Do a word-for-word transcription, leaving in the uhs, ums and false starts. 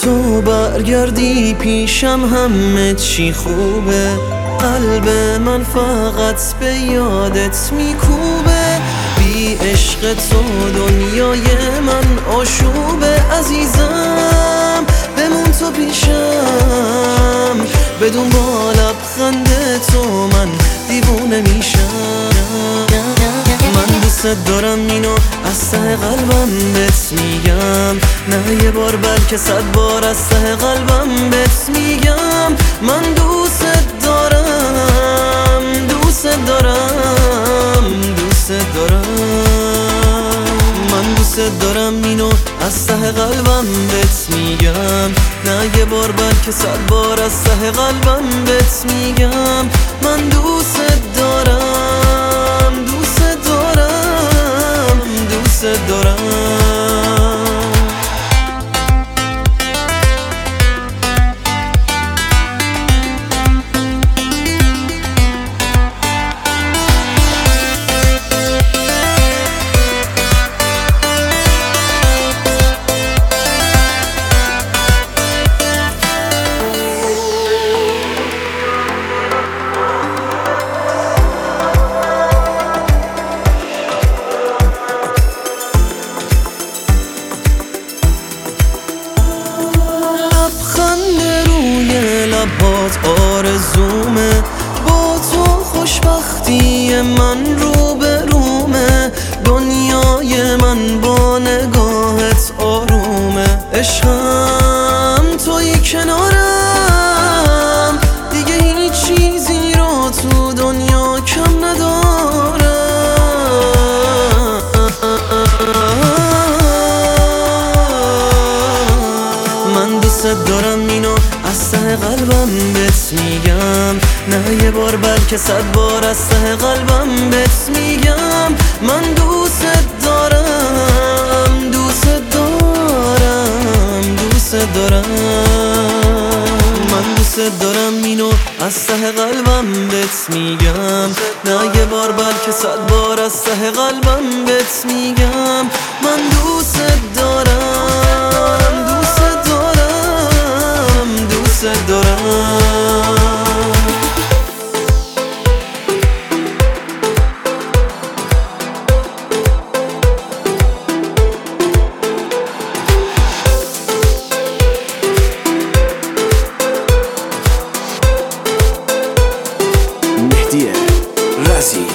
تو برگردی پیشم همه چی خوبه. قلب من فقط به یادت میکوبه. بی عشق تو دنیای من آشوبه. عزیزم بمون تو پیشم، بدون با لبخند تو من دیوونه میشم. من دوست دارم اینو از ته قلبم بهت میگم، نه یه بار بلکه صد بار از ته قلبم بهت میگم. من دوست دارم، دوست دارم، دوست دارم. من دوست دارم اینو از ته قلبم بهت میگم، نه یه بار بلکه صد بار از ته قلبم بهت میگم. من دوست دارم، دوست دارم، دوست دارم. لبات آرزومه، با تو خوشبختی من رو به رومه. دنیای من با نگاهت آرومه. عشقم توی کنارم، دیگه هیچ چیزی رو تو دنیا کم ندارم. من دوست دارم اینو از ته قلبم بهت میگم، نه یه بار بلکه صد بار از ته قلبم بهت میگم. من دوست دارم، دوست دارم، دوست دارم. من دوست دارم اینو از ته قلبم بهت میگم، نه یه بار بلکه صد بار از ته قلبم بهت میگم. من دوست دارم، دوست دارم، دوست دارم. مهدی رازی